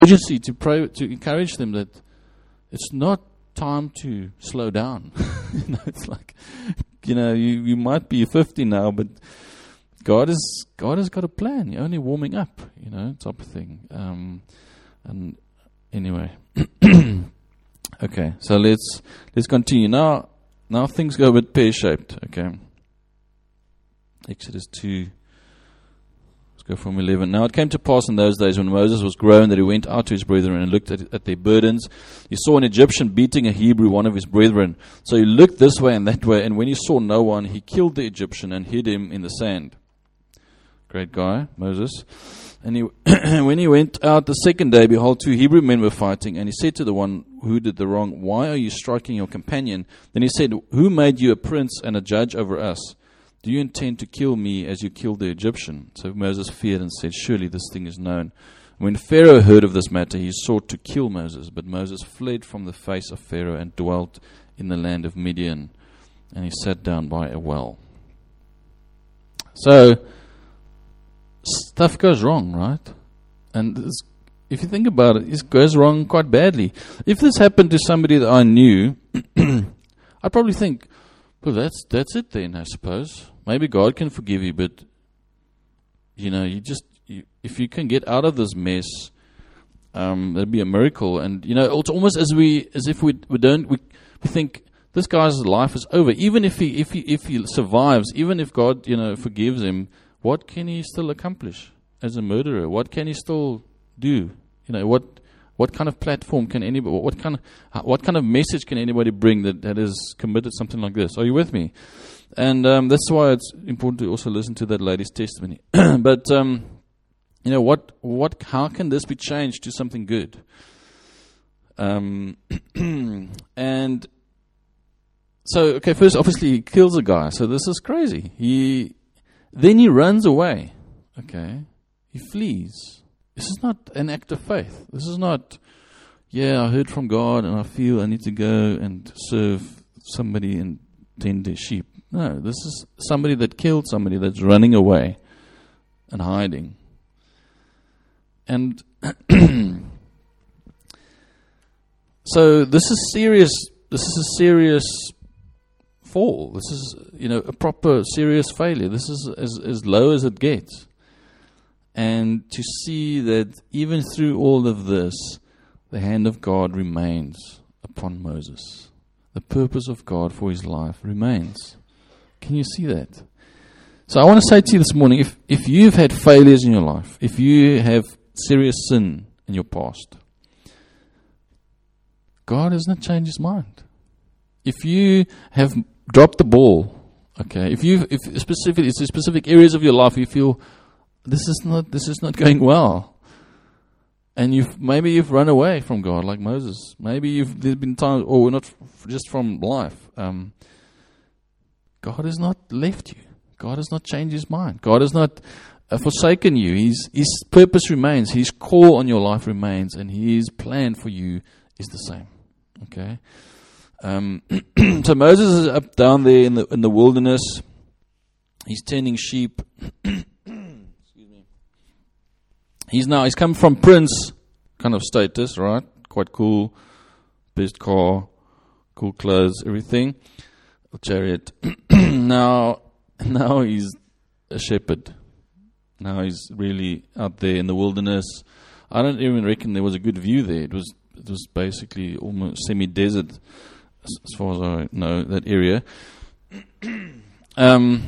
urgency to pray, to encourage them that it's not time to slow down. It's like, you might be 50 now, but God has got a plan. You're only warming up, type of thing. And anyway, okay. So let's continue now. Now things go a bit pear-shaped. Okay. Exodus 2. Let's go from 11. Now it came to pass in those days when Moses was grown that he went out to his brethren and looked at their burdens. He saw an Egyptian beating a Hebrew, one of his brethren. So he looked this way and that way, and when he saw no one, he killed the Egyptian and hid him in the sand. Great guy, Moses. And when he went out the second day, behold, 2 Hebrew men were fighting. And he said to the one who did the wrong, why are you striking your companion? Then he said, who made you a prince and a judge over us? Do you intend to kill me as you killed the Egyptian? So Moses feared and said, surely this thing is known. When Pharaoh heard of this matter, he sought to kill Moses. But Moses fled from the face of Pharaoh and dwelt in the land of Midian. And he sat down by a well. So stuff goes wrong, right? And if you think about it, it goes wrong quite badly. If this happened to somebody that I knew, I'd probably think, well, that's it then, I suppose. Maybe God can forgive you, but if you can get out of this mess, that'd be a miracle. And it's almost as if we think this guy's life is over. Even if he survives, even if God forgives him, what can he still accomplish as a murderer? What can he still do? What kind of platform can anybody? What kind of message can anybody bring that has committed something like this? Are you with me? And that's why it's important to also listen to that lady's testimony. But how can this be changed to something good? And so, okay, first, obviously, he kills a guy. So this is crazy. Then he runs away. Okay, he flees. This is not an act of faith. This is not, I heard from God and I feel I need to go and serve somebody and tend their sheep. No, this is somebody that killed somebody that's running away and hiding. And so this is serious. This is a serious fall. This is, a proper serious failure. This is as low as it gets. And to see that even through all of this, the hand of God remains upon Moses. The purpose of God for his life remains. Can you see that? So I want to say to you this morning, if you've had failures in your life, if you have serious sin in your past, God has not changed his mind. If you have dropped the ball, okay, if specifically it's specific areas of your life you feel this is not going well, and maybe you've run away from God like Moses. Maybe there's been times, or not just from life. God has not left you. God has not changed his mind. God has not forsaken you. His purpose remains. His call on your life remains, and his plan for you is the same. Okay. So Moses is up down there in the wilderness. He's tending sheep. He's come from prince kind of status, right? Quite cool, best car, cool clothes, everything, a chariot. Now he's a shepherd. Now he's really out there in the wilderness. I don't even reckon there was a good view there. It was basically almost semi-desert, as far as I know, that area. And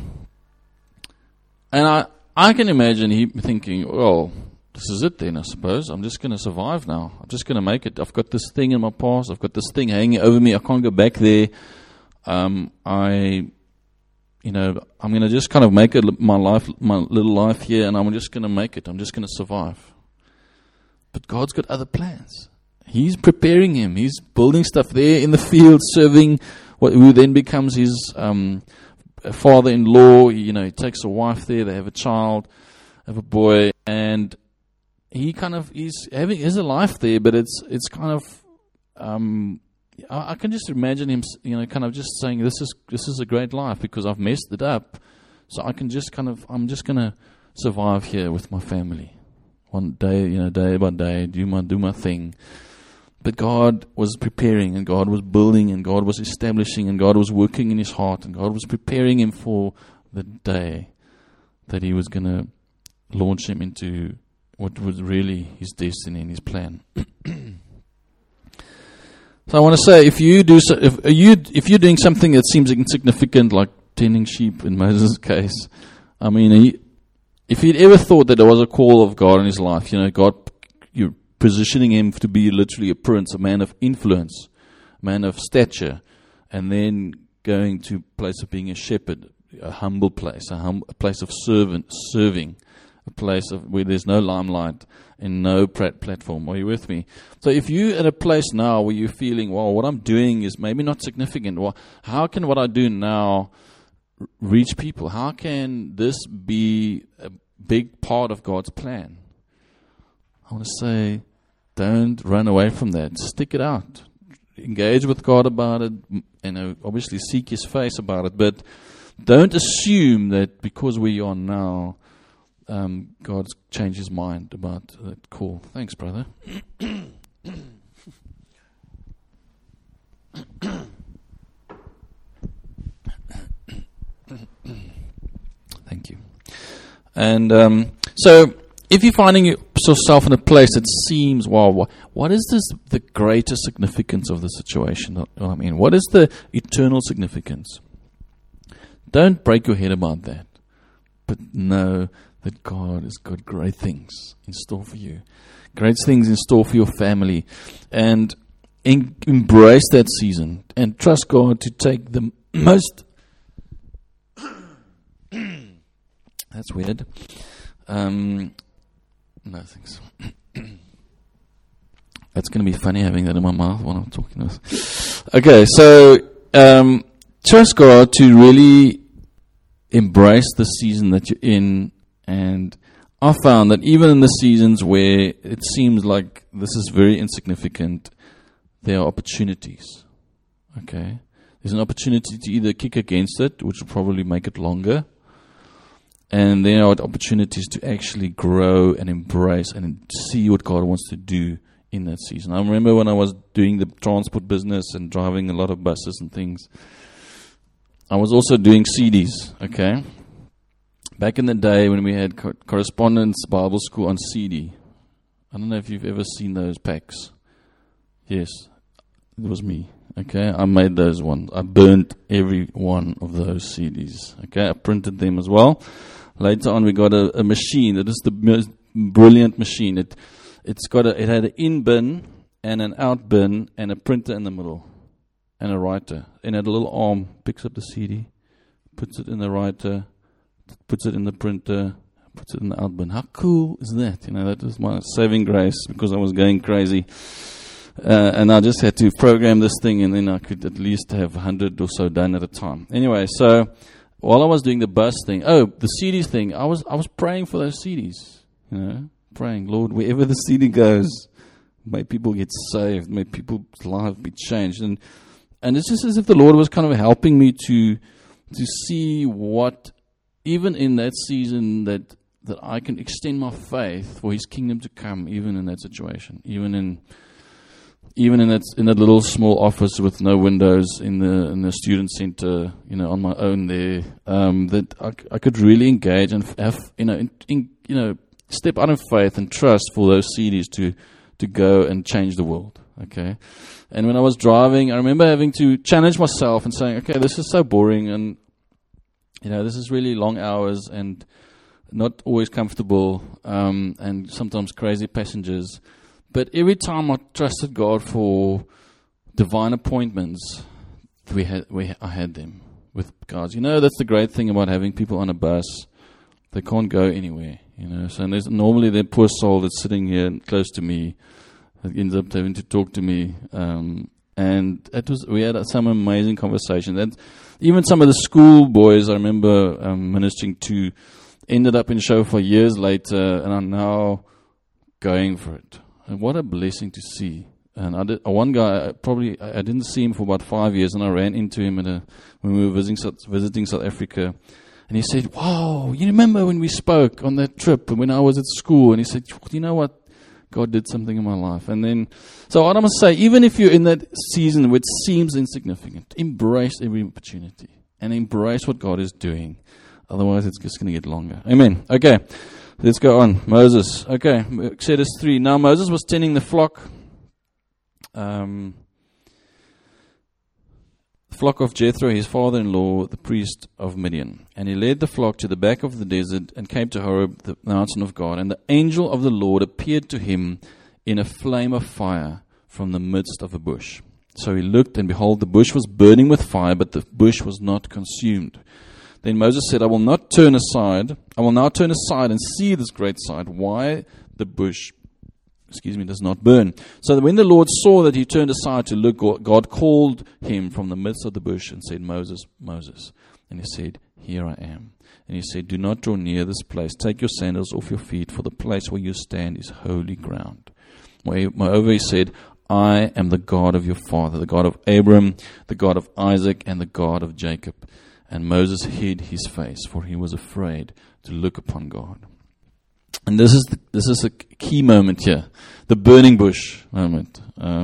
I can imagine him thinking, well, this is it then, I suppose. I'm just going to survive now. I'm just going to make it. I've got this thing in my past. I've got this thing hanging over me. I can't go back there. I'm going to just kind of make it my little life here, and I'm just going to make it. I'm just going to survive. But God's got other plans. He's preparing him. He's building stuff there in the field, serving who then becomes his father-in-law. He takes a wife there. They have a child, have a boy, and he's a life there. But it's kind of I can just imagine him, kind of just saying, "This is a great life because I've messed it up, so I'm just going to survive here with my family." one day, day by day, do my thing. But God was preparing, and God was building, and God was establishing, and God was working in his heart, and God was preparing him for the day that he was going to launch him into what was really his destiny and his plan. So I want to say, if you're doing something that seems insignificant, like tending sheep in Moses' case, I mean, if he'd ever thought that there was a call of God in his life, God, you're positioning him to be literally a prince, a man of influence, a man of stature, and then going to a place of being a shepherd, a humble place, a place of serving, a place where there's no limelight and no platform. Are you with me? So if you're at a place now where you're feeling, well, what I'm doing is maybe not significant, well, how can what I do now reach people? How can this be a big part of God's plan? I want to say, don't run away from that. Stick it out. Engage with God about it. Obviously seek his face about it. But don't assume that because where you are now, God's changed his mind about that call. Thanks, brother. Thank you. And so, if you're finding yourself in a place that seems, wow, what is the greater significance of the situation? I mean, what is the eternal significance? Don't break your head about that, but know that God has got great things in store for you, great things in store for your family, and embrace that season and trust God to take the most. That's weird. No thanks. That's going to be funny having that in my mouth while I'm talking this. Okay, so trust God to really embrace the season that you're in. And I found that even in the seasons where it seems like this is very insignificant, there are opportunities. Okay? There's an opportunity to either kick against it, which will probably make it longer, and there are opportunities to actually grow and embrace and see what God wants to do in that season. I remember when I was doing the transport business and driving a lot of buses and things, I was also doing CDs, okay? Back in the day when we had Correspondence Bible School on CD. I don't know if you've ever seen those packs. Yes, it was me. Okay, I made those ones. I burnt every one of those CDs. Okay, I printed them as well. Later on, we got a machine. That is the most brilliant machine. It had an in bin and an out bin and a printer in the middle and a writer. And it had a little arm, picks up the CD, puts it in the writer, puts it in the printer, puts it in the out bin. How cool is that? That was my saving grace because I was going crazy. And I just had to program this thing, and then I could at least have 100 or so done at a time. Anyway, so while I was doing the bus thing, the CD thing, I was praying for those CDs. Praying, Lord, wherever the CD goes, may people get saved, may people's lives be changed. And it's just as if the Lord was kind of helping me to see what, even in that season, that I can extend my faith for His kingdom to come, even in that situation, even in that little small office with no windows in the student center, on my own there, that I could really engage and have, step out in faith and trust for those CDs to go and change the world. Okay, and when I was driving, I remember having to challenge myself and saying, okay, this is so boring, and this is really long hours and not always comfortable, and sometimes crazy passengers. But every time I trusted God for divine appointments, I had them with God. That's the great thing about having people on a bus. They can't go anywhere, So there's normally the poor soul that's sitting here close to me that ends up having to talk to me. And we had some amazing conversations. And even some of the school boys I remember ministering to ended up in Shofar years later and are now going for it. And what a blessing to see. And one guy, I didn't see him for about 5 years, and I ran into him when we were visiting South Africa. And he said, wow, you remember when we spoke on that trip and when I was at school? And he said, you know what? God did something in my life. And then, so what I must say, even if you're in that season which seems insignificant, embrace every opportunity and embrace what God is doing. Otherwise, it's just going to get longer. Amen. Okay, let's go on. Moses. Okay, Exodus 3. Now Moses was tending the flock. Flock of Jethro, his father-in-law, the priest of Midian. And he led the flock to the back of the desert and came to Horeb, the mountain of God. And the angel of the Lord appeared to him in a flame of fire from the midst of a bush. So he looked, and behold, the bush was burning with fire, but the bush was not consumed. Then Moses said, I will now turn aside and see this great sight, why the bush does not burn. So that when the Lord saw that he turned aside to look, God called him from the midst of the bush and said, Moses, Moses. And he said, here I am. And he said, do not draw near this place. Take your sandals off your feet, for the place where you stand is holy ground. Moreover, he said, I am the God of your father, the God of Abram, the God of Isaac, and the God of Jacob. And Moses hid his face, for he was afraid to look upon God. And this is a key moment here, the burning bush moment,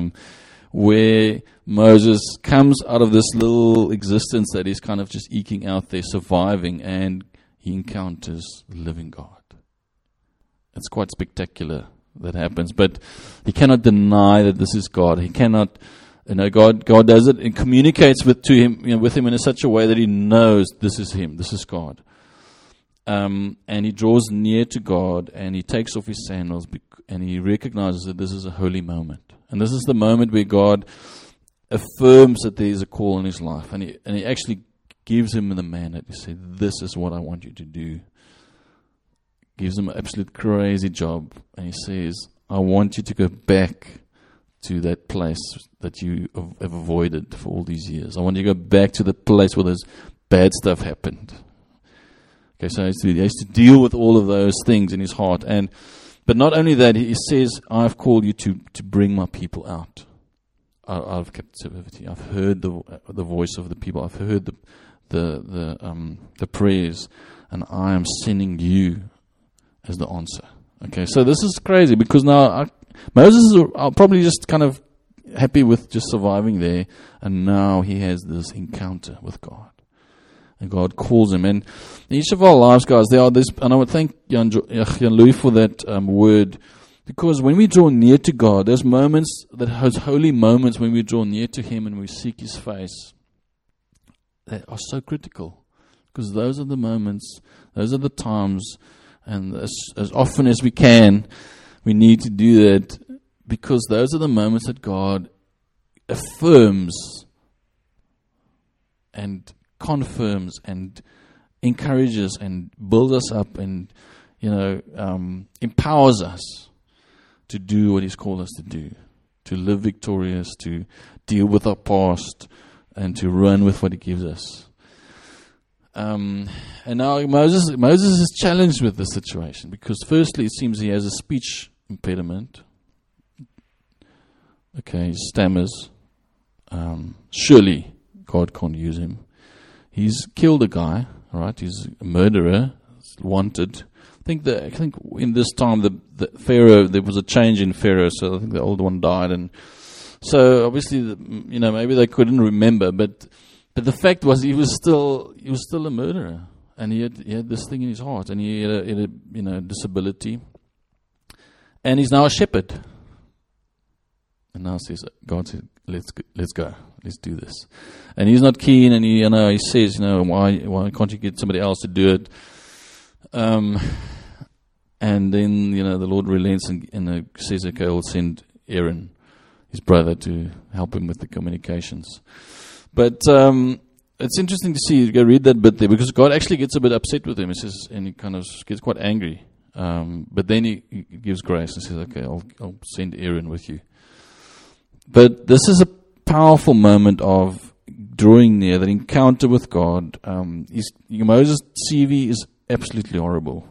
where Moses comes out of this little existence that he's kind of just eking out there, surviving, and he encounters the living God. It's quite spectacular that happens, but he cannot deny that this is God. He cannot, God does it and communicates with him in such a way that he knows this is him, this is God. And he draws near to God, and he takes off his sandals, and he recognizes that this is a holy moment. And this is the moment where God affirms that there is a call in his life. And he actually gives him the mandate. He said, this is what I want you to do. Gives him an absolute crazy job. And he says, I want you to go back to that place that you have avoided for all these years. I want you to go back to the place where this bad stuff happened. Okay, so he has to deal with all of those things in his heart. But not only that, he says, I've called you to bring my people out of captivity. I've heard the voice of the people. I've heard the prayers, and I am sending you as the answer. Okay, so this is crazy, because now Moses is probably just kind of happy with just surviving there, and now he has this encounter with God. And God calls him. And in each of our lives, guys, there are this, and I would thank Jan Louis for that word, because when we draw near to God, there's moments, those holy moments when we draw near to him and we seek his face, that are so critical. Because those are the moments, those are the times, and as often as we can, we need to do that, because those are the moments that God affirms and confirms and encourages and builds us up and empowers us to do what he's called us to do, to live victorious, to deal with our past, and to run with what he gives us. And now Moses is challenged with this situation, because firstly it seems he has a speech impediment. Okay, he stammers. Surely God can't use him. He's killed a guy, right? He's a murderer, wanted. I think in this time the Pharaoh, there was a change in Pharaoh, so I think the old one died, and so obviously maybe they couldn't remember, but the fact was he was still a murderer, and he had this thing in his heart, and he had a disability, and he's now a shepherd. And now God says, let's go. Let's do this. And he's not keen, and he says, why can't you get somebody else to do it? And then, the Lord relents and says, okay, I'll send Aaron, his brother, to help him with the communications. But it's interesting to see, you go read that bit there, because God actually gets a bit upset with him. He says, and he kind of gets quite angry. But then he gives grace and says, okay, I'll send Aaron with you. But this is a powerful moment of drawing near, that encounter with God. Moses' CV is absolutely horrible.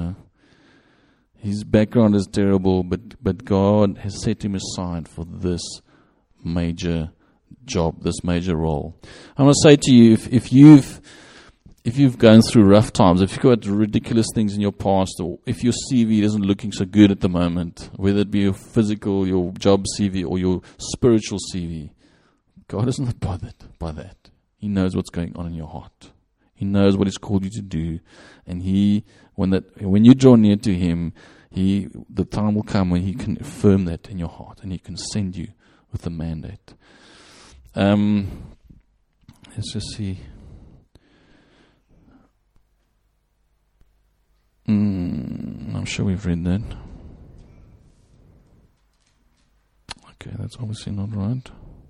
His background is terrible, but God has set him aside for this major job, this major role. I want to say to you, if you've if you've gone through rough times, if you've got ridiculous things in your past, or if your CV isn't looking so good at the moment, whether it be your physical, your job CV, or your spiritual CV, God is not bothered by that. He knows what's going on in your heart. He knows what He's called you to do, and when you draw near to Him, the time will come when He can affirm that in your heart, and He can send you with the mandate. Let's just see. I'm sure we've read that. Okay, that's obviously not right.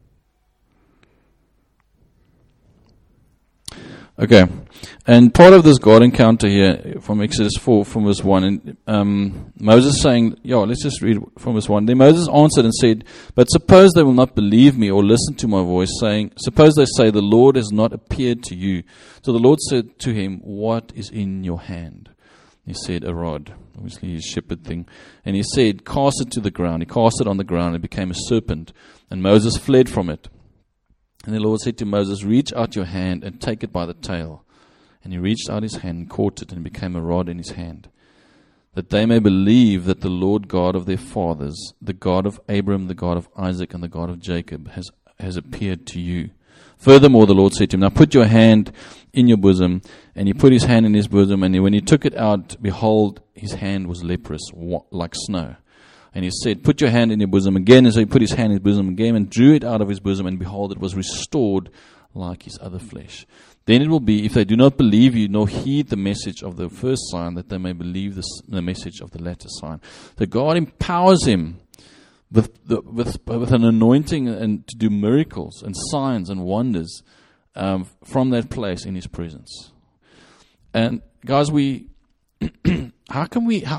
Okay, and part of this God encounter here from Exodus 4, from verse 1, and Moses saying, let's just read from verse 1. Then Moses answered and said, but suppose they will not believe me or listen to my voice, saying, suppose they say, the Lord has not appeared to you. So the Lord said to him, what is in your hand? He said, a rod, obviously his shepherd thing. And he said, cast it to the ground. He cast it on the ground, and it became a serpent, and Moses fled from it. And the Lord said to Moses, reach out your hand and take it by the tail. And he reached out his hand and caught it, and it became a rod in his hand, that they may believe that the Lord God of their fathers, the God of Abraham, the God of Isaac, and the God of Jacob, has appeared to you. Furthermore, the Lord said to him, now put your hand in your bosom. And he put his hand in his bosom, and when he took it out, behold, his hand was leprous, like snow. And he said, put your hand in your bosom again. And so he put his hand in his bosom again, and drew it out of his bosom, and behold, it was restored like his other flesh. Then it will be, if they do not believe you, nor heed the message of the first sign, that they may believe the message of the latter sign. So God empowers him with an anointing and to do miracles and signs and wonders from that place in His presence. And guys, we've got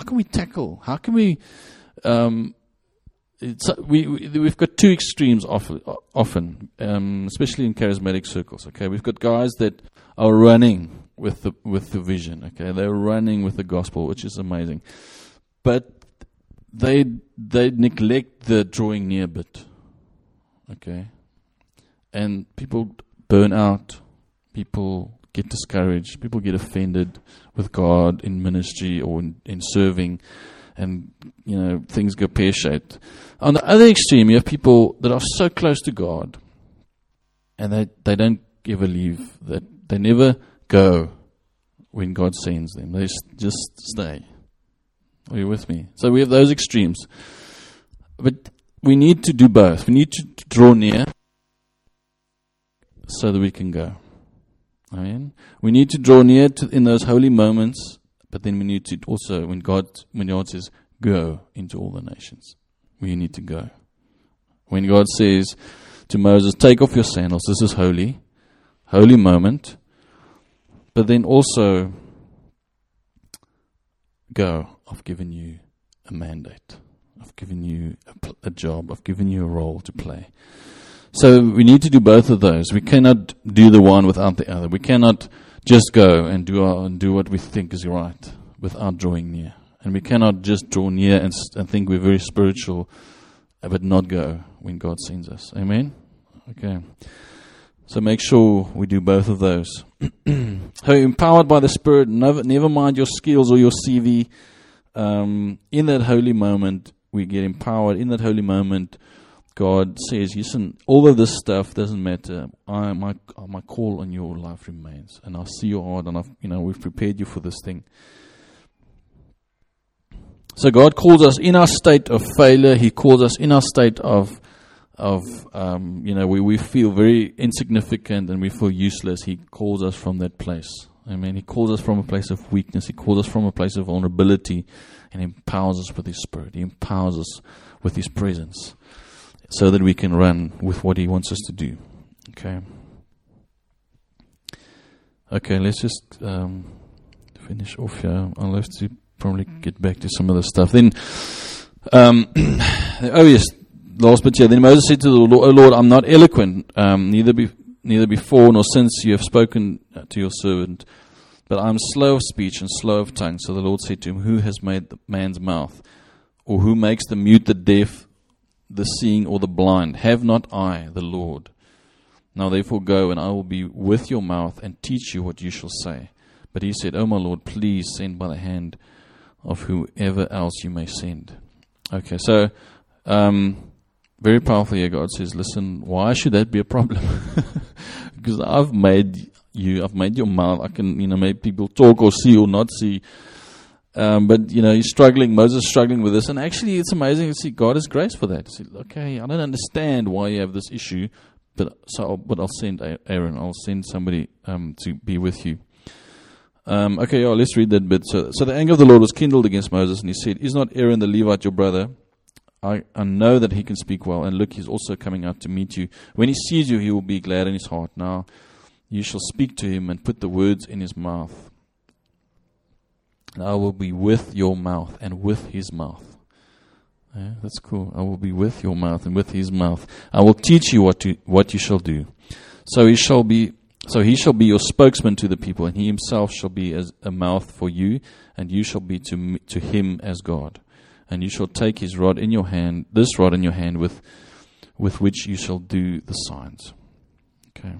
two extremes often, especially in charismatic circles. Okay, we've got guys that are running with the vision. Okay, they're running with the gospel, which is amazing, but they neglect the drawing near bit. Okay, and people burn out. People get discouraged. People get offended with God in ministry or in serving, and things go pear-shaped. On the other extreme, you have people that are so close to God, and they don't ever leave. That they never go when God sends them. They just stay. Are you with me? So we have those extremes, but we need to do both. We need to draw near so that we can go. Amen. We need to draw near in those holy moments, but then we need to also, when God says, go into all the nations, we need to go. When God says to Moses, take off your sandals, this is holy moment, but then also go. I've given you a mandate. I've given you a job. I've given you a role to play. So we need to do both of those. We cannot do the one without the other. We cannot just go and do what we think is right without drawing near. And we cannot just draw near and think we're very spiritual, but not go when God sends us. Amen? Okay. So make sure we do both of those. So empowered by the Spirit, never mind your skills or your CV. In that holy moment, we get empowered. In that holy moment, God says, listen, all of this stuff doesn't matter. My call on your life remains. And I see your heart, and we've prepared you for this thing. So God calls us in our state of failure. He calls us in our state of we feel very insignificant and we feel useless. He calls us from that place. Amen. He calls us from a place of weakness. He calls us from a place of vulnerability, and empowers us with His Spirit. He empowers us with His presence, so that we can run with what He wants us to do. Okay, let's just finish off here. I'll have to probably get back to some of the stuff. Then, last bit here. Then Moses said to the Lord, "O Lord, I'm not eloquent, neither before nor since you have spoken to your servant, but I am slow of speech and slow of tongue." So the Lord said to him, "Who has made the man's mouth? Or who makes the mute, the deaf, the seeing, or the blind? Have not I, the Lord? Now therefore go, and I will be with your mouth and teach you what you shall say. But he said, O my Lord, please send by the hand of whoever else you may send. Okay, so very powerful here. God says, listen, why should that be a problem? Because I've made your mouth. I can, make people talk or see or not see. But, he's struggling. Moses is struggling with this. And actually, it's amazing to see God has grace for that. He said, okay, I don't understand why you have this issue, but I'll send Aaron. I'll send somebody to be with you. Let's read that bit. So the anger of the Lord was kindled against Moses, and he said, is not Aaron the Levite your brother? I know that he can speak well, and look, he's also coming out to meet you. When he sees you, he will be glad in his heart. Now you shall speak to him and put the words in his mouth. And I will be with your mouth and with his mouth. Yeah, that's cool. I will be with your mouth and with his mouth. I will teach you what you shall do. So he shall be your spokesman to the people, and he himself shall be as a mouth for you, and you shall be to him as God. And you shall take his rod in your hand, this rod in your hand, with which you shall do the signs. Okay.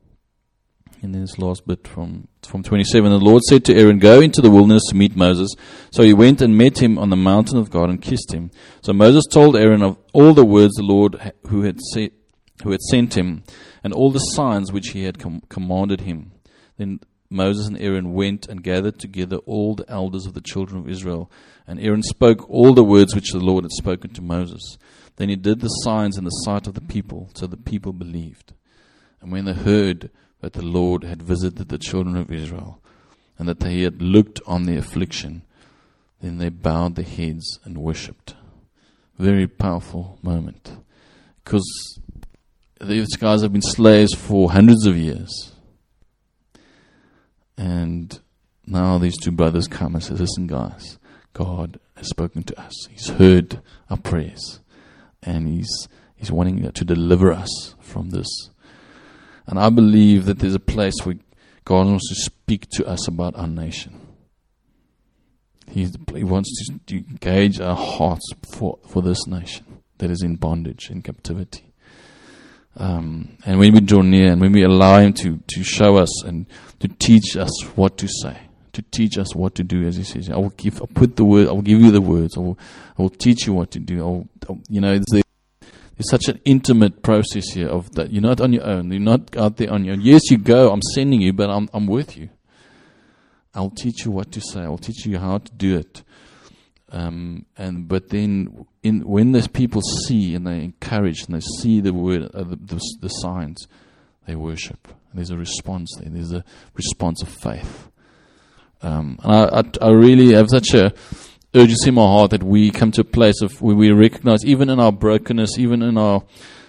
And then this last bit from 27. The Lord said to Aaron, go into the wilderness to meet Moses. So he went and met him on the mountain of God and kissed him. So Moses told Aaron of all the words the Lord who had sent him, and all the signs which he had commanded him. Then Moses and Aaron went and gathered together all the elders of the children of Israel. And Aaron spoke all the words which the Lord had spoken to Moses. Then he did the signs in the sight of the people, so the people believed. And when they heard that the Lord had visited the children of Israel, and that he had looked on their affliction, then they bowed their heads and worshipped. Very powerful moment. Because these guys have been slaves for hundreds of years. And now these two brothers come and say, listen guys, God has spoken to us. He's heard our prayers. And He's wanting to deliver us from this. And I believe that there's a place where God wants to speak to us about our nation. He wants to engage our hearts for this nation that is in bondage, in captivity. And when we draw near and when we allow Him to show us and to teach us what to say, to teach us what to do, as He says, I will give you the words. I will teach you what to do. There's such an intimate process here of that. You're not on your own. You're not out there on your own. Yes, you go. I'm sending you, but I'm with you. I'll teach you what to say. I'll teach you how to do it. But then when those people see and they encourage and they see the word, the signs, they worship. There's a response there. There's a response of faith. And I really have such a urgency in my heart that we come to a place of where we recognize, even in our brokenness, even in our,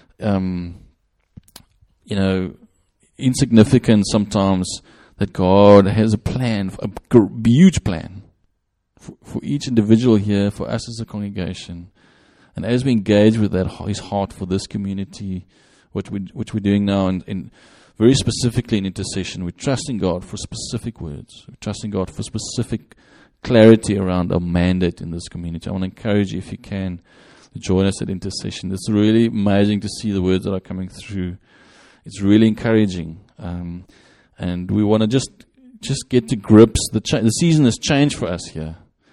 insignificance sometimes, that God has a plan, a huge plan for each individual here, for us as a congregation. And as we engage with that, His heart for this community, which we're doing now, and very specifically in intercession, we're trusting God for specific words. We're trusting God for specific clarity around our mandate in this community. I want to encourage you, if you can, to join us at intercession. It's really amazing to see the words that are coming through. It's really encouraging. And we want to just get to grips. The season has changed for us here.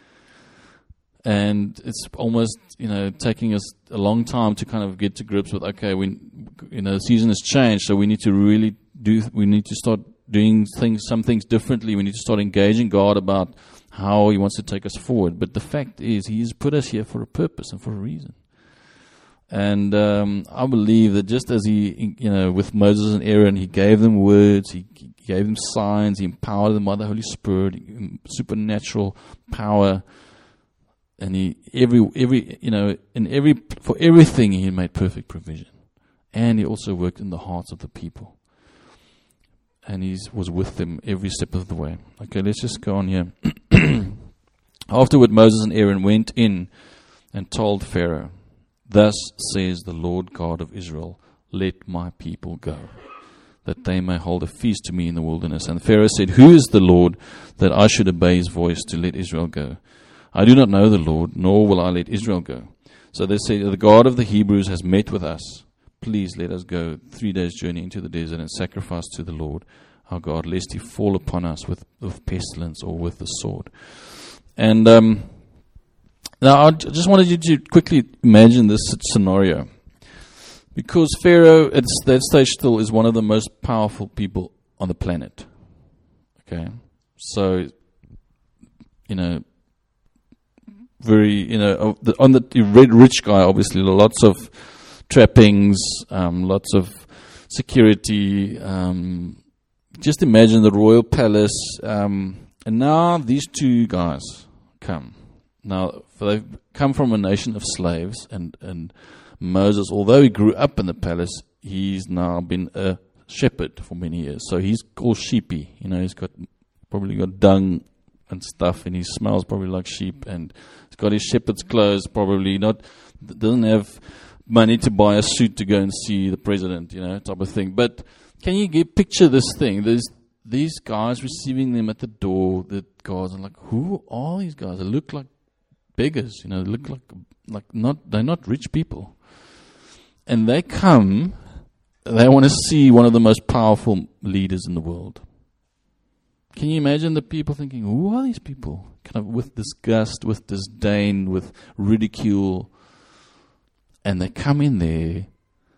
And it's almost, taking us a long time to kind of get to grips with, okay, the season has changed, so we need to start doing some things differently. We need to start engaging God about how He wants to take us forward. But the fact is, He's put us here for a purpose and for a reason. And I believe that just as He, with Moses and Aaron, He gave them words, He gave them signs, He empowered them by the Holy Spirit, supernatural power. And for everything He made perfect provision. And He also worked in the hearts of the people. And He was with them every step of the way. Okay, let's just go on here. Afterward, Moses and Aaron went in and told Pharaoh, "Thus says the Lord God of Israel, let my people go, that they may hold a feast to me in the wilderness." And Pharaoh said, "Who is the Lord that I should obey His voice to let Israel go? I do not know the Lord, nor will I let Israel go." So they said, "The God of the Hebrews has met with us. please let us go 3 days' journey into the desert and sacrifice to the Lord our God, lest he fall upon us with pestilence or with the sword. And now I just wanted you to quickly imagine this scenario. Because Pharaoh, at that stage still, is one of the most powerful people on the planet. Okay? So, very, on the rich guy, obviously, lots of trappings, lots of security. Just imagine the royal palace. And now these two guys come. Now, they've come from a nation of slaves, and Moses, although he grew up in the palace, he's now been a shepherd for many years. So he's all sheepy. He's probably got dung and stuff, and he smells probably like sheep, and he's got his shepherd's clothes, probably doesn't have money to buy a suit to go and see the president, type of thing. But can you picture this thing? There's these guys receiving them at the door. The guards are like, who are these guys? They look like beggars, they look they're not rich people. And they come, they want to see one of the most powerful leaders in the world. Can you imagine the people thinking, who are these people? Kind of with disgust, with disdain, with ridicule. And they come in there,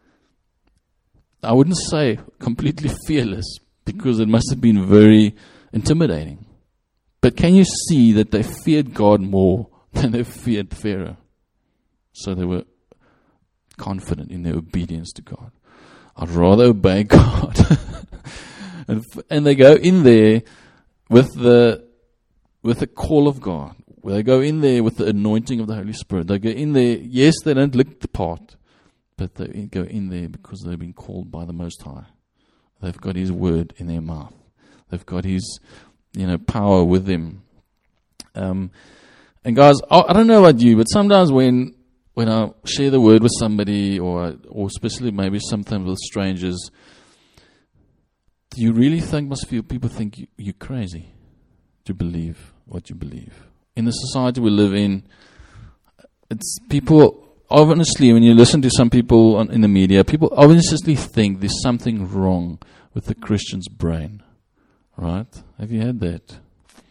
I wouldn't say completely fearless, because it must have been very intimidating. But can you see that they feared God more than they feared Pharaoh? So they were confident in their obedience to God. I'd rather obey God. and they go in there with the call of God. They go in there with the anointing of the Holy Spirit. They go in there, yes, they don't look the part, but they go in there because they've been called by the Most High. They've got His word in their mouth. They've got His, power with them. And guys, I don't know about you, but sometimes when I share the word with somebody, or especially maybe sometimes with strangers, do you really think, people think you're crazy to believe what you believe? In the society we live in, it's people, honestly, when you listen to some people in the media, people obviously think there's something wrong with the Christian's brain. Right? Have you had that?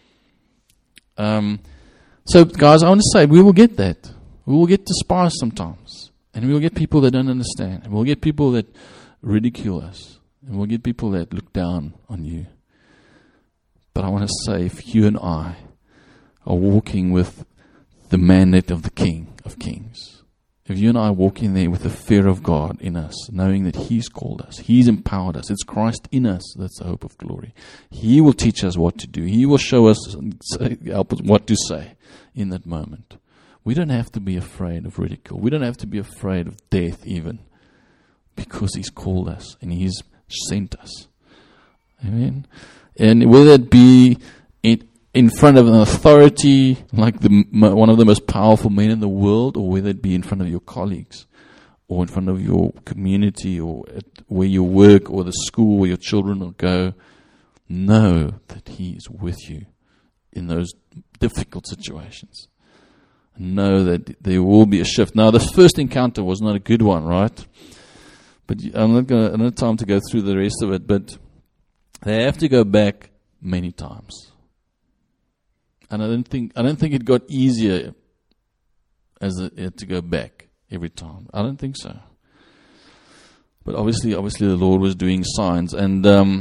So, guys, I want to say, we will get that. We will get despised sometimes. And we will get people that don't understand. And we'll get people that ridicule us. And we'll get people that look down on you. But I want to say, if you and I are walking with the mandate of the King of Kings, if you and I are walking there with the fear of God in us, knowing that He's called us, He's empowered us, it's Christ in us, that's the hope of glory. He will teach us what to do. He will show us, help us what to say in that moment. We don't have to be afraid of ridicule. We don't have to be afraid of death even, because He's called us and He's sent us. Amen. And whether it be in front of an authority like one of the most powerful men in the world, or whether it be in front of your colleagues, or in front of your community, or where you work, or the school where your children will go, know that He is with you in those difficult situations. Know that there will be a shift. Now, the first encounter was not a good one, right? But I don't have time to go through the rest of it, but they have to go back many times. And I don't think it got easier as it had to go back every time. I don't think so. But obviously the Lord was doing signs, and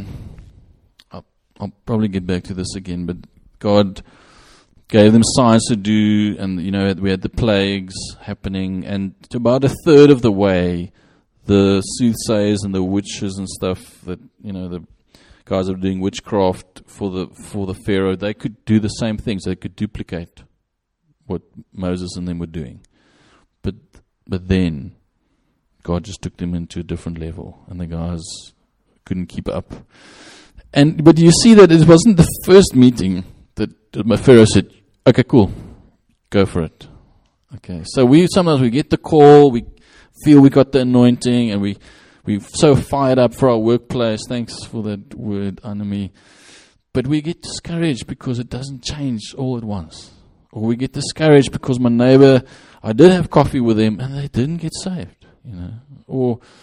I'll probably get back to this again, but God gave them signs to do, and we had the plagues happening, and to about a third of the way, the soothsayers and the witches and stuff that the guys that were doing witchcraft for the Pharaoh, they could do the same things. They could duplicate what Moses and them were doing, but then God just took them into a different level, and the guys couldn't keep up. But you see that it wasn't the first meeting that my Pharaoh said, okay, cool, go for it. Okay, so sometimes we get the call, we feel we got the anointing, and we're so fired up for our workplace. Thanks for that word, Anami. But we get discouraged because it doesn't change all at once. Or we get discouraged because my neighbor, I did have coffee with them and they didn't get saved. Or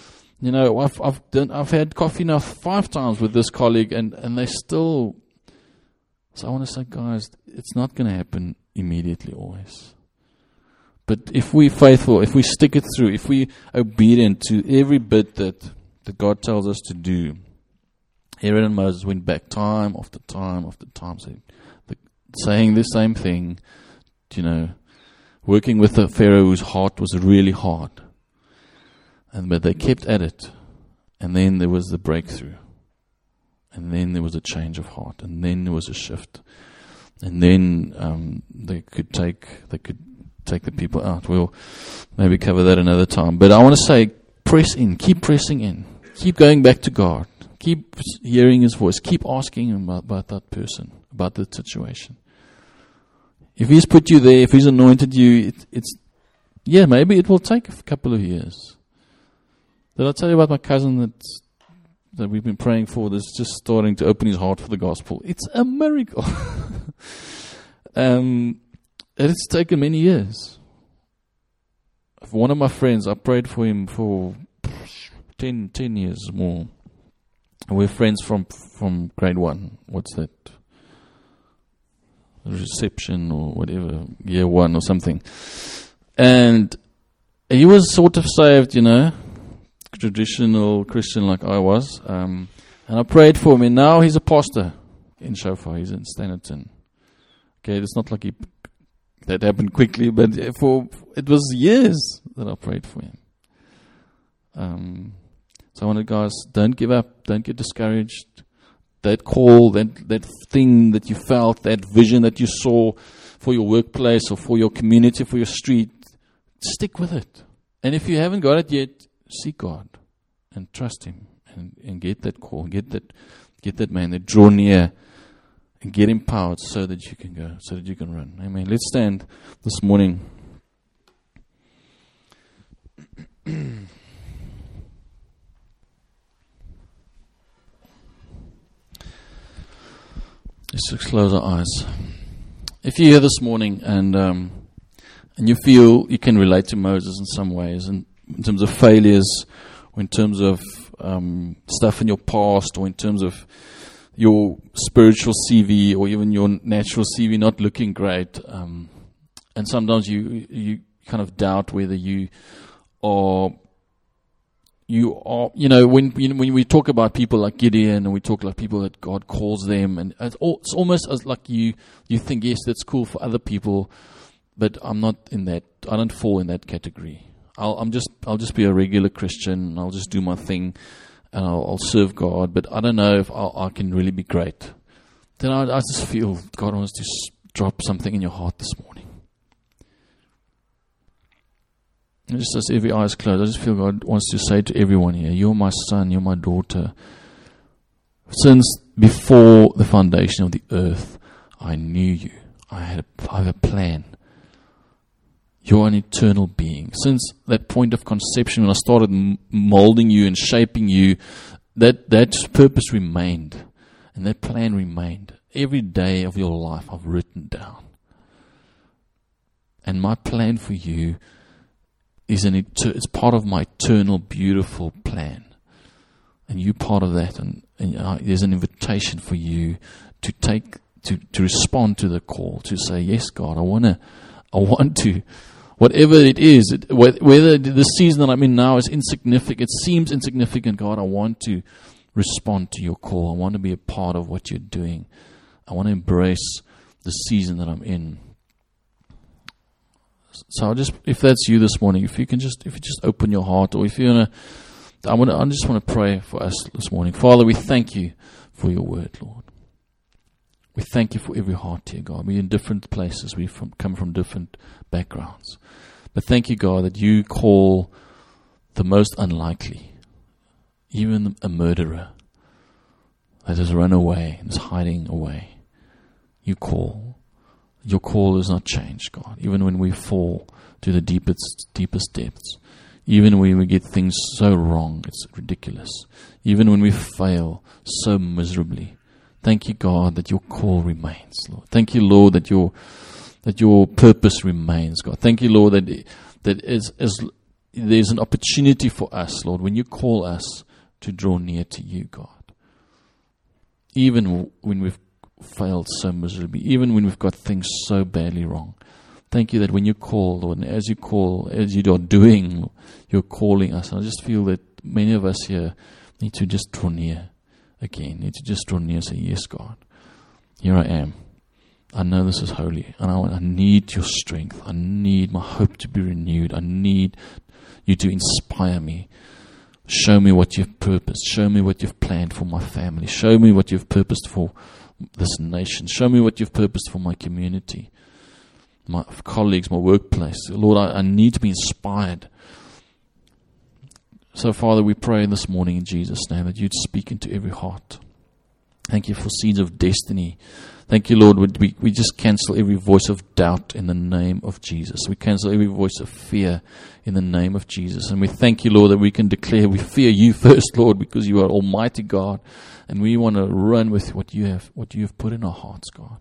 You know, I've had coffee now 5 times with this colleague, and they still. So I want to say, guys, it's not going to happen immediately always. But if we're faithful, if we stick it through, if we're obedient to every bit that God tells us to do, Aaron and Moses went back time after time after time, saying the same thing, you know, working with the Pharaoh whose heart was really hard. But they kept at it. And then there was the breakthrough. And then there was a change of heart. And then there was a shift. And then they could take the people out. We'll maybe cover that another time. But I want to say, press in. Keep pressing in. Keep going back to God. Keep hearing His voice. Keep asking Him about that person, about the situation. If He's put you there, if He's anointed you, maybe it will take a couple of years. Did I tell you about my cousin that we've been praying for that's just starting to open his heart for the gospel? It's a miracle. And it's taken many years. One of my friends, I prayed for him for 10 years more. We're friends from grade 1. What's that? Reception or whatever, year 1 or something. And he was sort of saved, you know, traditional Christian like I was. And I prayed for him, and now he's a pastor in Shofar. He's in Standerton. Okay, it's not like that happened quickly, but it was years that I prayed for him. So I wanted, guys, don't give up, don't get discouraged. That call, that thing that you felt, that vision that you saw for your workplace or for your community, for your street, stick with it. And if you haven't got it yet, seek God and trust Him and get that call, get that man, that draw near and get empowered so that you can go, so that you can run. Amen. Let's stand this morning. Let's just close our eyes. If you're here this morning and you feel you can relate to Moses in some ways, and in terms of failures, or in terms of stuff in your past, or in terms of your spiritual CV, or even your natural CV not looking great, and sometimes you kind of doubt whether you are, you know, when we talk about people like Gideon, and we talk like people that God calls them, and it's almost as like you think, yes, that's cool for other people, but I'm not in that. I don't fall in that category. I'll just be a regular Christian. I'll just do my thing, and I'll serve God. But I don't know if I can really be great. Then I just feel God wants to drop something in your heart this morning. And just as every eye is closed, I just feel God wants to say to everyone here, you're my son, you're my daughter. Since before the foundation of the earth, I knew you. I have a plan. You're an eternal being. Since that point of conception, when I started molding you and shaping you, that purpose remained. And that plan remained. Every day of your life I've written down. And my plan for you is it's part of my eternal, beautiful plan. And you're part of that. And there's an invitation for you to respond to the call, to say, yes, God, I want to. Whatever it is, whether the season that I'm in now is insignificant, it seems insignificant, God, I want to respond to your call. I want to be a part of what you're doing. I want to embrace the season that I'm in. So if that's you this morning, if you just open your heart, or if you I just want to pray for us this morning. Father, we thank you for your word, Lord. We thank you for every heart here, God. We're in different places. We come from different backgrounds. But thank you, God, that you call the most unlikely, even a murderer that has run away and is hiding away. You call. Your call is not changed, God. Even when we fall to the deepest depths, even when we get things so wrong, it's ridiculous. Even when we fail so miserably, thank you, God, that your call remains, Lord. Thank you, Lord, that your purpose remains, God. Thank you, Lord, that there's an opportunity for us, Lord, when you call us to draw near to you, God. Even when we've failed so miserably, even when we've got things so badly wrong. Thank you that when you call, Lord, and as you call, as you are doing, you're calling us. And I just feel that many of us here need to just draw near again, need to just draw near and say, yes, God, here I am. I know this is holy, and I need your strength. I need my hope to be renewed. I need you to inspire me. Show me what you've purposed. Show me what you've planned for my family. Show me what you've purposed for this nation. Show me what you've purposed for my community, my colleagues, my workplace. Lord, I need to be inspired. So, Father, we pray this morning in Jesus' name that you'd speak into every heart. Thank you for seeds of destiny. Thank you, Lord. We just cancel every voice of doubt in the name of Jesus. We cancel every voice of fear in the name of Jesus. And we thank you, Lord, that we can declare we fear you first, Lord, because you are Almighty God. And we want to run with what you have put in our hearts, God.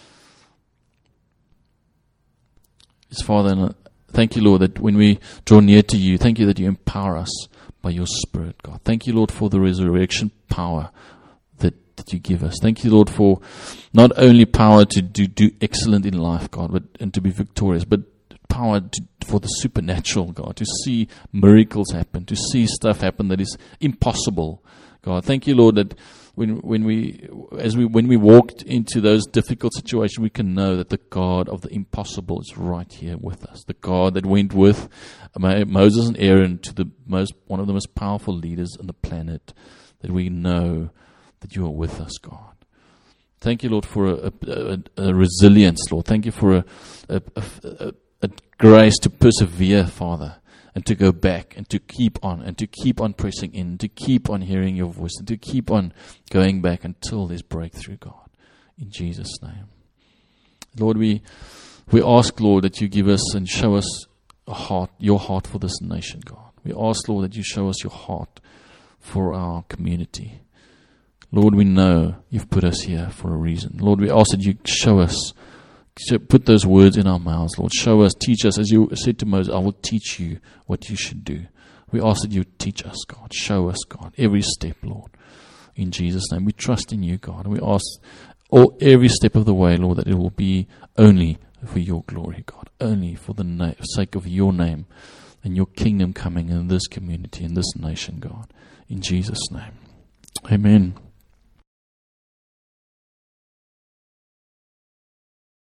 Yes, Father, and thank you, Lord, that when we draw near to you, thank you that you empower us by your Spirit, God. Thank you, Lord, for the resurrection power that you give us. Thank you, Lord, for not only power to do excellent in life, God, and to be victorious, but power for the supernatural, God, to see miracles happen, to see stuff happen that is impossible, God. Thank you, Lord, that when we walked into those difficult situations, we can know that the God of the impossible is right here with us. The God that went with Moses and Aaron to one of the most powerful leaders on the planet, that we know that you are with us, God. Thank you, Lord, for a resilience, Lord. Thank you for a grace to persevere, Father, and to go back and to keep on pressing in, to keep on hearing your voice, and to keep on going back until there's breakthrough, God. In Jesus' name. Lord, we ask, Lord, that you give us and show us your heart for this nation, God. We ask, Lord, that you show us your heart for our community. Lord, we know you've put us here for a reason. Lord, we ask that you show us, put those words in our mouths, Lord. Show us, teach us. As you said to Moses, I will teach you what you should do. We ask that you teach us, God. Show us, God, every step, Lord. In Jesus' name, we trust in you, God. And we ask every step of the way, Lord, that it will be only for your glory, God. Only for the sake of your name and your kingdom coming in this community, in this nation, God. In Jesus' name. Amen.